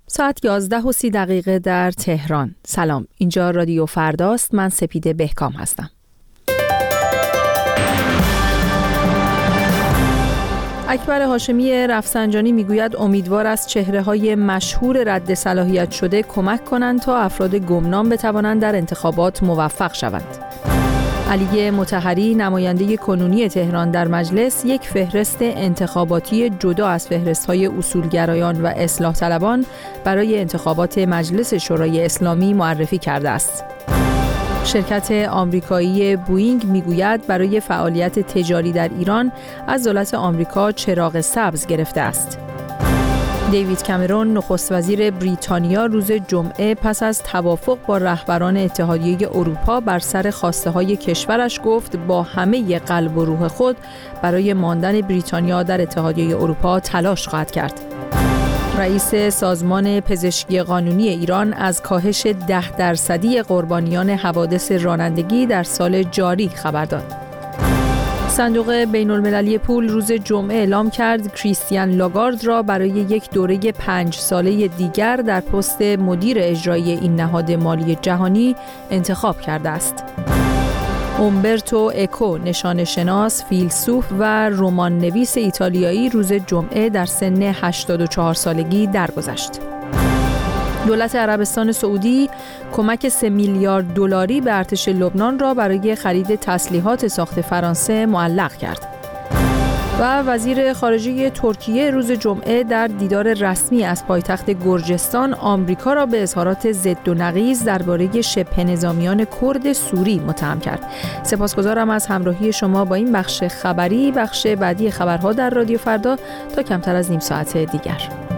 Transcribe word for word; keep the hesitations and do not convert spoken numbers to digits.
ساعت یازده و سی دقیقه در تهران. سلام، اینجا رادیو فرداست. من سپیده بهکام هستم. اکبر هاشمی رفسنجانی میگوید امیدوار است چهره‌های مشهور رد صلاحیت شده کمک کنند تا افراد گمنام بتوانند در انتخابات موفق شوند. علی مطهری نماینده کنونی تهران در مجلس یک فهرست انتخاباتی جدا از فهرست‌های اصولگرایان و اصلاح طلبان برای انتخابات مجلس شورای اسلامی معرفی کرده است. شرکت آمریکایی بوئینگ میگوید برای فعالیت تجاری در ایران از دولت آمریکا چراغ سبز گرفته است. دیوید کامرون نخست وزیر بریتانیا روز جمعه پس از توافق با رهبران اتحادیه اروپا بر سر خواسته‌های کشورش گفت با همه قلب و روح خود برای ماندن بریتانیا در اتحادیه اروپا تلاش خواهد کرد. رئیس سازمان پزشکی قانونی ایران از کاهش ده درصدی قربانیان حوادث رانندگی در سال جاری خبر داد. صندوق بین المللی پول روز جمعه اعلام کرد کریستیان لاگارد را برای یک دوره پنج ساله دیگر در پست مدیر اجرایی این نهاد مالی جهانی انتخاب کرده است. اومبرتو اکو نشان شناس، فیلسوف و رمان نویس ایتالیایی روز جمعه در سن هشتاد و چهار سالگی درگذشت. دولت عربستان سعودی کمک سه میلیارد دلاری به ارتش لبنان را برای خرید تسلیحات ساخت فرانسه معلق کرد. و وزیر خارجه ترکیه روز جمعه در دیدار رسمی از پایتخت گرجستان آمریکا را به اظهارات ضد و نقیض درباره شبه نظامیان کرد سوری متهم کرد. سپاسگزارم از همراهی شما با این بخش خبری. بخش بعدی خبرها در رادیو فردا تا کمتر از نیم ساعت دیگر.